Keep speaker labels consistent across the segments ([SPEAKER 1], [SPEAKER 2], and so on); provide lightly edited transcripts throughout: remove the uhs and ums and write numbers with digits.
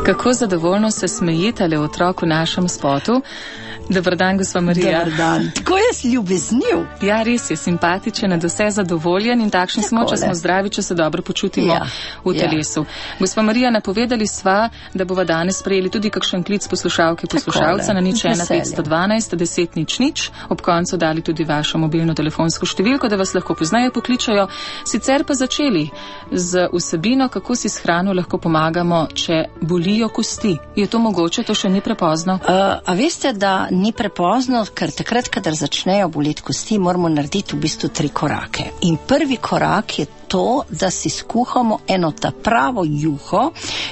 [SPEAKER 1] Kako zadovoljno se smejite otrok v našem spotu. Dobar dan, gospa Marija.
[SPEAKER 2] Dobar dan. Tako je ljubezniv.
[SPEAKER 1] Ja, res je, simpatičen, nad vse zadovoljen in takšni smo, če smo zdravi, če se dobro počutimo v telesu. Gospa Marija, napovedali sva, da bova danes sprejeli tudi kakšen klic poslušalke, poslušalca na 01512 10 00. Ob koncu dali tudi vašo mobilno telefonsko številko, da vas lahko poznaje pokličajo. Sicer pa začeli z vsebino, kako si s hrano lahko pomagamo, če bolijo kosti. Je to mogoče? To še ni prepozno?
[SPEAKER 2] A veste, da ni prepozno, ker takrat, kadar začnejo boleti kosti, moramo narediti v bistvu 3 korake. In prvi korak je to, da si skuhamo eno ta pravo juho,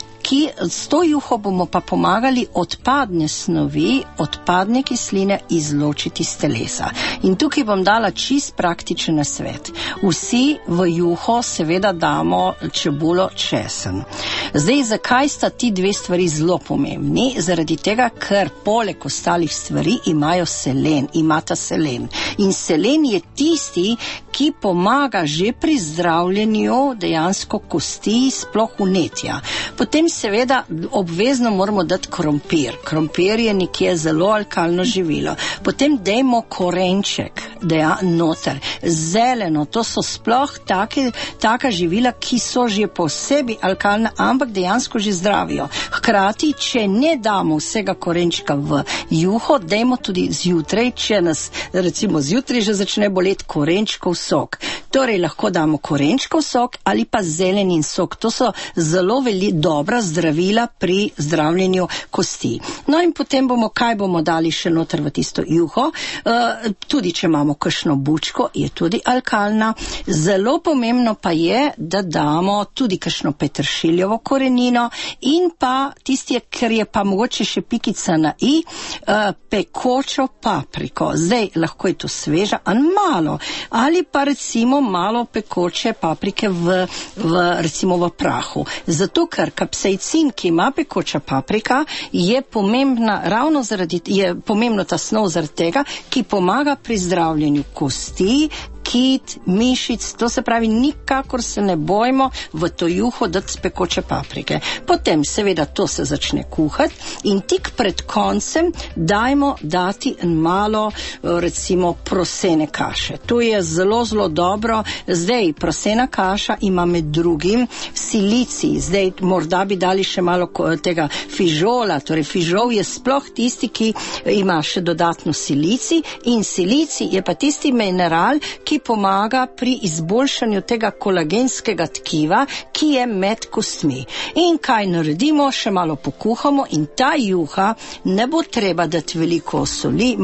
[SPEAKER 2] s to juho bomo pa pomagali odpadne snovi, odpadne kisline izločiti iz telesa. In tukaj bom dala čist praktičen nasvet. Vsi v juho seveda damo čebulo, česen. Zdaj, zakaj sta ti 2 stvari zelo pomembni? Zaradi tega, ker poleg ostalih stvari imata selen. In selen je tisti, ki pomaga že pri zdravljenju dejansko kosti, sploh vnetja. Potem seveda obvezno moramo dati krompir. Krompir je nekje zelo alkalno živilo. Potem dajmo korenček, noter. Zeleno, to so sploh taka živila, ki so že posebej alkalna, ampak dejansko že zdravijo. Hkrati, če ne damo vsega korenčka v juho, dajmo tudi zjutraj, če nas recimo zjutraj že začne boleti, korenčkov sok. Torej lahko damo korenčkov sok ali pa zelenin sok. To so zelo dobra zdravila pri zdravljenju kosti. No in potem kaj bomo dali še noter v tisto juho? Tudi če imamo kakšno bučko, je tudi alkalna. Zelo pomembno pa je, da damo tudi kakšno peteršiljovo korenino in pa tisti, ker je pa mogoče še pikica na i, pekočo papriko. Zdaj lahko je to sveža, malo. Ali pa recimo malo pekoče paprike recimo v prahu. Zato, ker kapsaicin, ki ima pekoča paprika, je pomembna je pomembno ta snov zaradi tega, ki pomaga pri zdravljenju kosti, kit, mišic, to se pravi, nikakor se ne bojimo v to juho dati pekoče paprike. Potem seveda to se začne kuhati in tik pred koncem dajmo dati malo recimo prosene kaše. To je zelo, zelo dobro. Zdaj, prosena kaša ima med drugim silicij. Zdaj, morda bi dali še malo tega fižola. Torej, fižol je sploh tisti, ki ima še dodatno silicij in silicij je pa tisti mineral, ki pomaga pri izboljšanju tega kolagenskega tkiva, ki je med kostmi. In kaj naredimo? Še malo pokuhamo in ta juha ne bo treba dati veliko soli,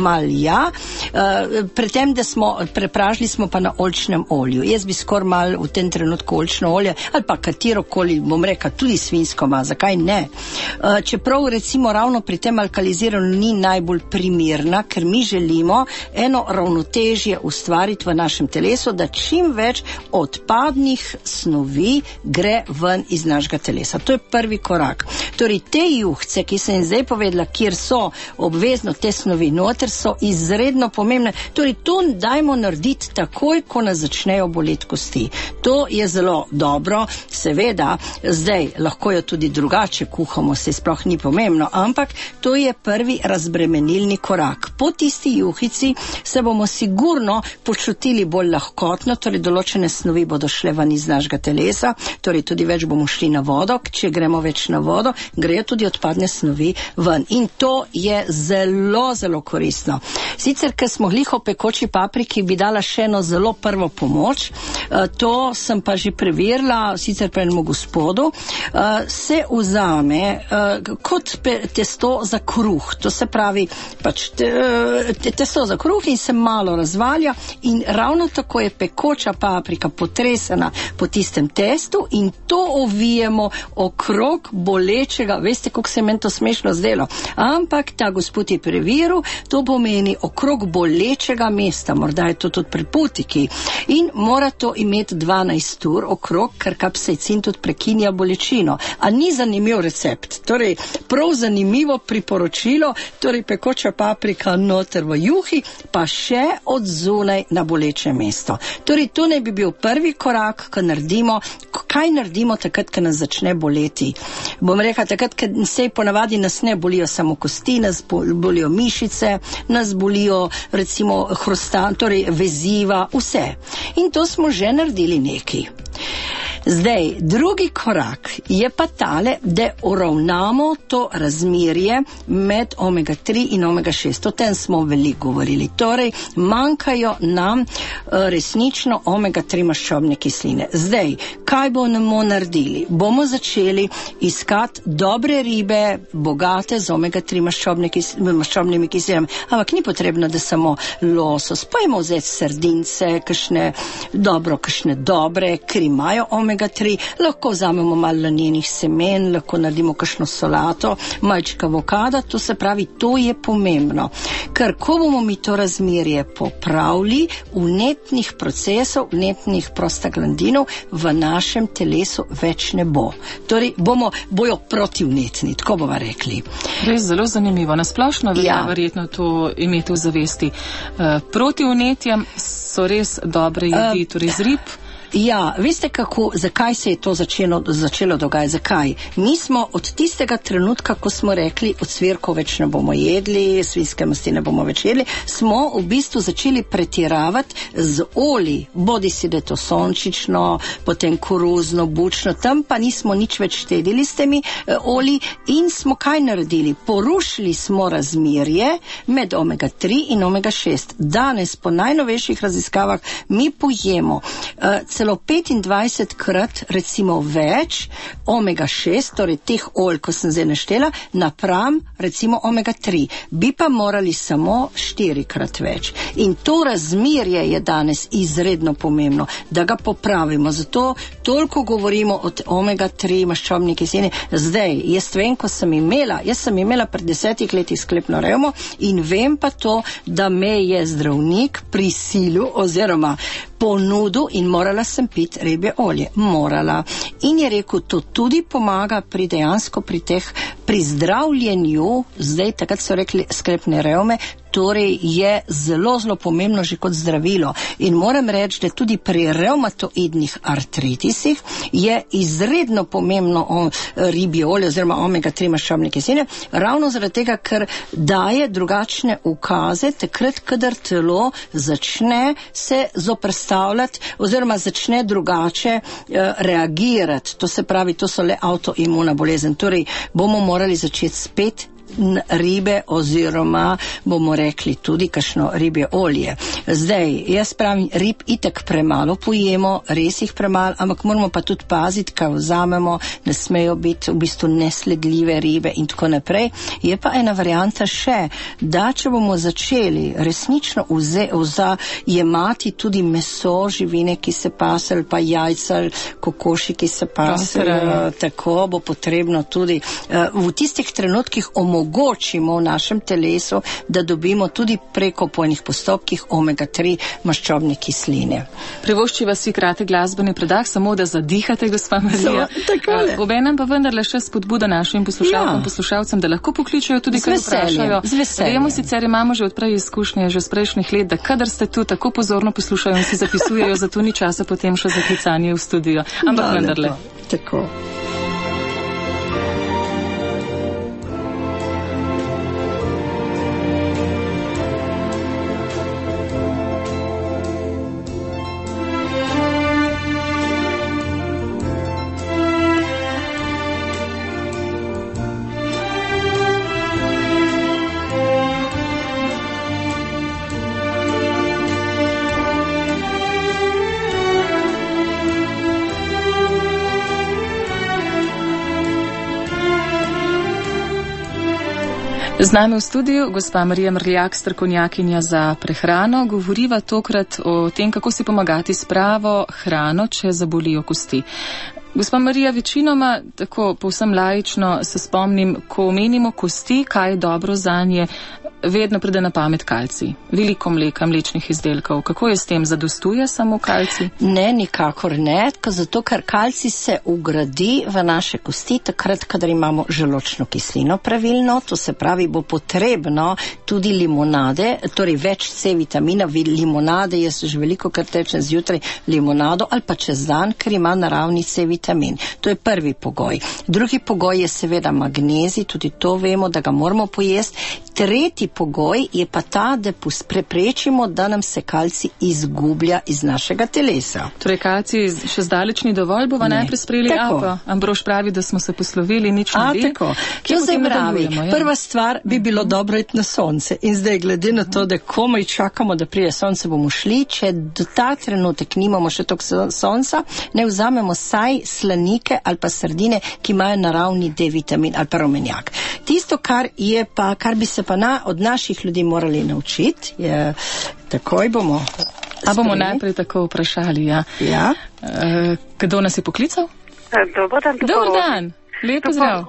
[SPEAKER 2] predtem, da prepražili smo pa na oljčnem olju. Jaz bi skoraj malo v tem trenutku oljčno olje ali pa katerokoli, bom rekla, tudi svinjsko ma, zakaj ne? Čeprav recimo ravno pri tem alkaliziranju ni najbolj primerna, ker mi želimo eno ravnotežje ustvariti v našem telesu, da čim več odpadnih snovi gre ven iz našega telesa. To je prvi korak. Torej, te juhce, ki sem zdaj povedala, kjer so obvezno te snovi noter, so izredno pomembne. Torej, to dajmo narediti takoj, ko nas začnejo boleti kosti. To je zelo dobro. Seveda, zdaj lahko jo tudi drugače kuhamo, se sploh ni pomembno, ampak to je prvi razbremenilni korak. Po tisti juhici se bomo sigurno počutili bolj lahkotno, torej določene snovi bodo šle ven iz našega telesa, torej tudi več bomo šli na vodo, če gremo več na vodo, grejo tudi odpadne snovi ven. In to je zelo, zelo koristno. Sicer, ker smo glih o pekoči papriki, bi dala še eno zelo prvo pomoč. To sem pa že preverila, sicer pri enemu gospodu. Se vzame kot testo za kruh. To se pravi, testo za kruh in se malo razvalja in ravno tako je pekoča paprika potresena po tistem testu in to ovijemo okrog bolečega, veste, kako se meni to smešno zdelo, ampak ta gospod je preveril, to pomeni okrog bolečega mesta, morda je to tudi pri putiki in mora to imeti 12 ur okrog, ker kapsaicin tudi prekinja bolečino. A ni zanimiv recept? Torej, prav zanimivo priporočilo, torej pekoča paprika noter v juhi, pa še od zunaj na boleče mesto. Torej, to ne bi bil prvi korak, kaj naredimo takrat, ko nas začne boleti. Bom rekla, takrat, ker se ponavadi nas ne bolijo samo kosti, nas bolijo mišice, nas bolijo recimo hrustan, torej veziva, vse. In to smo že naredili nekaj. Zdaj, drugi korak je pa tale, da uravnamo to razmerje med omega-3 in omega-6. O tem smo veliko govorili. Torej, manjkajo nam resnično omega-3 maščobne kisline. Zdaj, kaj bomo naredili? Bomo začeli iskati dobre ribe, bogate z omega-3 maščobnimi kislinami. Ampak ni potrebno, da samo losos. Pojmo vzeti sardince, kakšne dobre, ker imajo omega-3, lahko vzamemo malo lanjenih semen, lahko naredimo kakšno solato, malček avokada, to se pravi, to je pomembno. Ker ko bomo mi to razmerje popravili, vnetnih procesov, vnetnih prostaglandinov v našem telesu več ne bo. Torej, bojo protivnetni, tako bomo rekli.
[SPEAKER 1] Res zelo zanimivo. Nasplošno verjetno to imeti v zavesti. Protivnetjem so res dobre jedi, torej z rib.
[SPEAKER 2] Ja, veste zakaj se je to začelo dogajati? Zakaj? Mi smo od tistega trenutka, ko smo rekli, ocvirkov več ne bomo jedli, svinjske masti ne bomo več jedli, smo v bistvu začeli pretiravati z oli, bodisi da je to sončično, potem koruzno, bučno, tam pa nismo nič več štedili s temi oli in smo kaj naredili? Porušili smo razmerje med omega-3 in omega-6. Danes po najnovejših raziskavah mi pojemo celo 25 krat recimo več omega-6, torej teh olj, ko sem zdaj naštela, napram recimo omega-3. Bi pa morali samo 4 krat več. In to razmerje je danes izredno pomembno, da ga popravimo. Zato toliko govorimo o omega-3 maščobni kislini. Zdaj, jaz vem, jaz sem imela pred 10 letih sklepno revmo in vem pa to, da me je zdravnik prisilil oziroma ponudil in morala sem piti ribje olje. Morala. In je rekel, to tudi pomaga pri zdravljenju, zdaj takrat so rekli sklepne revme, torej je zelo, zelo pomembno že kot zdravilo. In moram reči, da tudi pri revmatoidnih artritisih je izredno pomembno ribje olje oziroma omega-3 maščobne kisline, ravno zaradi tega, ker daje drugačne ukaze, takrat, kadar telo začne se zoperstavljati oziroma začne drugače reagirati. To se pravi, to so le avtoimuna bolezen. Torej, bomo morali začeti spet ribe oziroma bomo rekli tudi kakšno ribje olje. Zdaj, jaz pravim, rib itak premalo pojemo, res jih premalo, ampak moramo pa tudi paziti, kaj vzamemo, ne smejo biti v bistvu nesledljive ribe in tako naprej. Je pa ena varianta še, da če bomo začeli resnično jemati tudi meso, živine, ki se pasejo, pa jajca, kokoši, ki se pasejo, tako bo potrebno tudi v tistih trenutkih omogočimo v našem telesu, da dobimo tudi preko pojnih postopkih omega-3 maščobne kisline.
[SPEAKER 1] Privoščiva si kratek glasbeni predah, samo da zadihate, gospa Marija. Obenem pa vendarle še spodbuda našim poslušalcem, da lahko pokličajo tudi, kaj vprašajo. Vemo, sicer imamo že od prej izkušnje, že z prejšnjih let, da kadar ste tu tako pozorno poslušajo in si zapisujejo, zato ni časa potem še za klicanje v studio. Ampak vendarle.
[SPEAKER 2] Tako.
[SPEAKER 1] Z nami v studiu gospa Marija Mrljak, strokovnjakinja za prehrano. Govoriva tokrat o tem, kako si pomagati s pravo hrano, če zabolijo kosti. Gospa Marija, večinoma, tako povsem laično se spomnim, ko omenimo kosti, kaj je dobro zanje, vedno pride na pamet kalcij. Veliko mleka, mlečnih izdelkov. Kako je s tem? Zadostuje samo kalcij?
[SPEAKER 2] Ne, nikakor ne, zato ker kalcij se ugradi v naše kosti takrat, kadar imamo želodčno kislino pravilno, to se pravi, bo potrebno tudi limonade, torej več C vitamina, limonade, jaz že veliko kar tečem zjutraj limonado ali pa čez dan, ker ima naravni C vitamin. To je prvi pogoj. Drugi pogoj je seveda magnezij, tudi to vemo, da ga moramo pojesti. Tretji pogoj je pa ta, da preprečimo, da nam se kalcij izgublja iz našega telesa.
[SPEAKER 1] Torej kalcij še zdaleč ni dovolj, bova najprej sprejeli APA. Ambrož pravi, da smo se poslovili, nič ne bi.
[SPEAKER 2] Tako. To se pravi, prva stvar bi bilo dobro iti na sonce. In zdaj glede na to, da komaj čakamo, da prije sonce, bomo šli, če do ta trenutek nimamo še toliko sonca, ne vzamemo saj slanike ali pa sardine, ki imajo naravni D vitamin ali pa rumenjak. Tisto, kar bi se pa od naših ljudi morali naučiti, je takoj bomo
[SPEAKER 1] A bomo najprej tako vprašali, ja.
[SPEAKER 2] Ja.
[SPEAKER 1] Kdo nas je poklical?
[SPEAKER 3] Dobar dan.
[SPEAKER 1] Dobar dan. Lepo zdrav.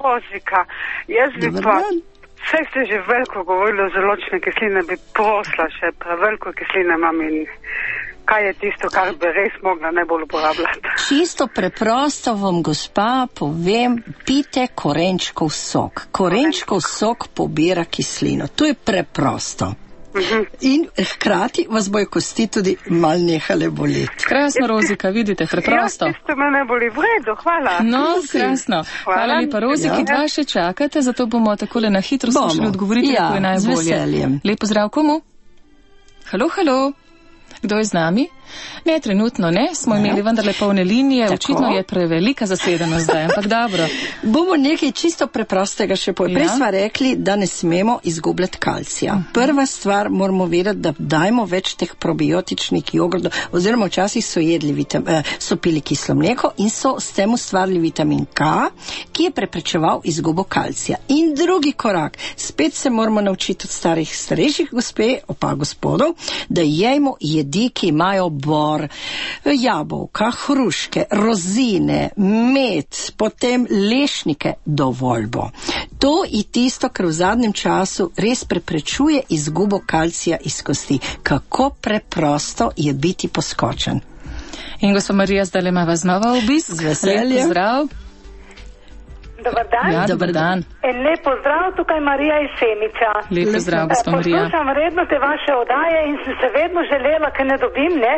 [SPEAKER 3] Jaz bi pa, vse ste že veliko govorili o želodčne kisline, bi prosila še, pa veliko kisline imam in kaj je tisto, kar bi res mogla najbolj uporabljati?
[SPEAKER 2] Čisto preprosto vam, gospa, povem, pite korenčkov sok. Korenčkov sok pobira kislino. To je preprosto. In hkrati vas bojo kosti tudi mal nehale boleti.
[SPEAKER 1] Krasno, Rozika, vidite, preprosto.
[SPEAKER 3] Ja, tisto me ne boli, v redu, hvala.
[SPEAKER 1] No, krasno. Hvala lepa, Roziki, dva še čakate, zato bomo takole na hitro skušali odgovoriti, kako je najbolje.
[SPEAKER 2] Z veseljem.
[SPEAKER 1] Lepo zdrav, komu? Halo. Kdo je z nami? Ne, trenutno ne, smo imeli vendarle polne linije, očitno je prevelika zasedenost zdaj, ampak dobro.
[SPEAKER 2] Bomo nekaj čisto preprostega še povedali. Prej smo rekli, da ne smemo izgubljati kalcija. Prva stvar moramo vedeti, da dajmo več teh probiotičnih jogurtov, oziroma včasih so pili kislo mleko in so s tem ustvarili vitamin K, ki je preprečeval izgubo kalcija. In drugi korak, spet se moramo naučiti od starejših gospodov, da jejmo jedi, ki imajo bor, jabolka, hruške, rozine, med, potem lešnike, dovolj bo. To je tisto, kar v zadnjem času res preprečuje izgubo kalcija iz kosti. Kako preprosto je biti poskočen.
[SPEAKER 1] In gospa Marija, zdaj le imava znova obisk.
[SPEAKER 2] Z veseljem.
[SPEAKER 1] Zdrav.
[SPEAKER 3] Dobar dan.
[SPEAKER 1] Ja, dobar dan.
[SPEAKER 3] Lep pozdrav, tukaj Marija iz Semiča.
[SPEAKER 1] Lep pozdrav, gospa Marija.
[SPEAKER 3] Poslušam redno te vaše oddaje in sem se vedno želela, ker ne dobim, ne?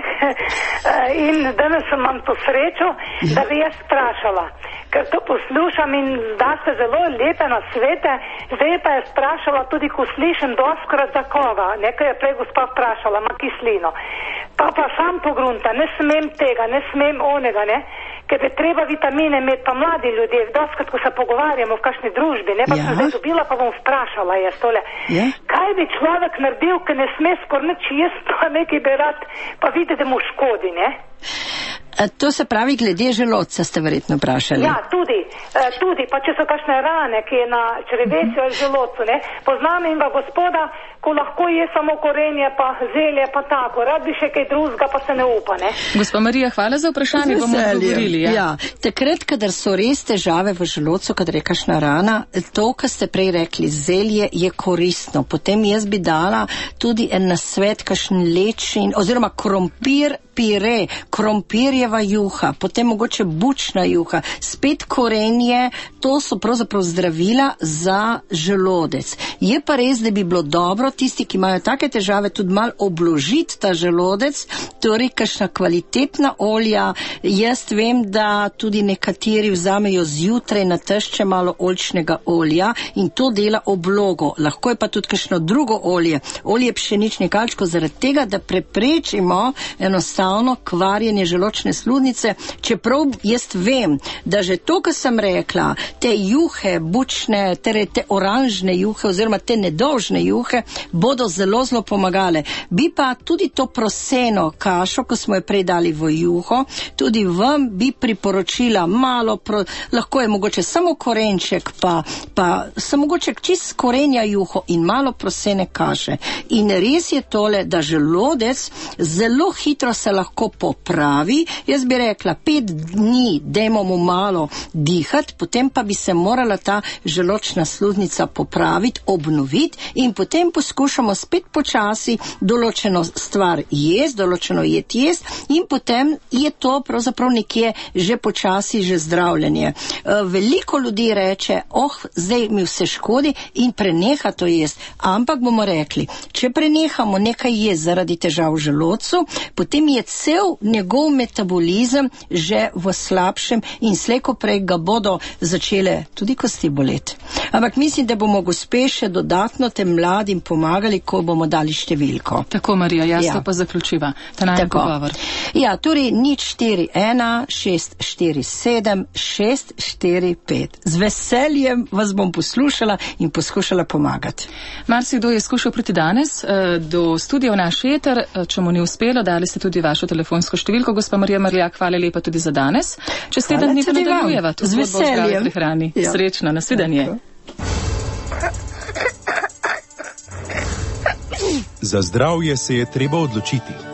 [SPEAKER 3] In danes sem vam to srečo, da bi jaz sprašala. Ker to poslušam in da ste zelo lepe na svete, zdaj pa je sprašala tudi, ko slišim doskrat za koga. Nekaj je prej gospa vprašala, ima kislino. Pa sam pogrunta, ne smem tega, ne smem onega, ne? Ker bi treba vitamine imeti pa mladi ljudje, doskrat, ko se pogovarjamo v kakšni družbi, ne, pa sem zdaj dobila, pa bom vprašala jaz tole. Kaj bi človek naredil, ker ne sme skoraj nič jesti, pa nekaj bi rad, pa vidi, da mu škodi, ne?
[SPEAKER 2] To se pravi, glede želodca ste verjetno vprašali.
[SPEAKER 3] Ja, tudi, pa če so kakšne rane, ki je na črevesju ali želodcu, ne? Poznam enega gospoda, ko lahko je samo korenje, pa zelje, pa tako. Rad bi še kaj drugega, pa se ne upa, ne?
[SPEAKER 1] Gospa Marija, hvala za vprašanje, bomo odgovorili.
[SPEAKER 2] Ja, takrat, kadar so res težave v želodcu, kadar je kakšna rana, to, kar ste prej rekli, zelje je koristno. Potem jaz bi dala tudi en nasvet, kakšen lečin, oziroma krompir, pire, krompirjeva juha, potem mogoče bučna juha, spet korenje, to so pravzaprav zdravila za želodec. Je pa res, da bi bilo dobro tisti, ki imajo take težave, tudi malo obložiti ta želodec, torej kakšna kvalitetna olja. Jaz vem, da tudi nekateri vzamejo zjutraj na tešče malo oljčnega olja in to dela oblogo. Lahko je pa tudi kakšno drugo olje pšeničnih kalčkov, zaradi tega, da preprečimo enostavno kvarjenje želodčne sluznice, čeprav jaz vem, da že to, kar sem rekla, te juhe, bučne, te oranžne juhe oziroma te nedolžne juhe, bodo zelo pomagale. Bi pa tudi to proseno kašo, ko smo jo prej dali v juho, tudi vam bi priporočila malo, lahko je mogoče samo korenček, pa samo mogoče čist korenja juho in malo prosene kaše. In res je tole, da želodec zelo hitro se se lahko popravi. Jaz bi rekla 5 dni, dajmo mu malo dihati, potem pa bi se morala ta želočna sluznica popraviti, obnoviti in potem poskušamo spet počasi določeno stvar določeno jesti in potem je to pravzaprav nekje že počasi že zdravljenje. Veliko ljudi reče, zdaj mi vse škodi in preneha to jesti. Ampak bomo rekli, če prenehamo nekaj jesti zaradi težav v želodcu, potem je cel njegov metabolizem že v slabšem in slejko prej ga bodo začele tudi kosti boleti. Ampak mislim, da bomo gospe še dodatno tem mladim pomagali, ko bomo dali številko.
[SPEAKER 1] Tako, Marija, jaz to pa zaključiva. Ta najbolj pogovor.
[SPEAKER 2] Ja, torej 041 647 645. Z veseljem vas bom poslušala in poskušala pomagati.
[SPEAKER 1] Marsikdo je skušal priti danes do studia v naš eter, če mu ni uspelo, dali ste tudi vašo telefonsko številko. Gospa Marija Marljak, hvala lepa tudi za danes. Čez teden dni pa nadaljujeva.
[SPEAKER 2] Z veseljem.
[SPEAKER 1] Ja. Srečno, nasvidenje.
[SPEAKER 4] Za zdravje se je treba odločiti.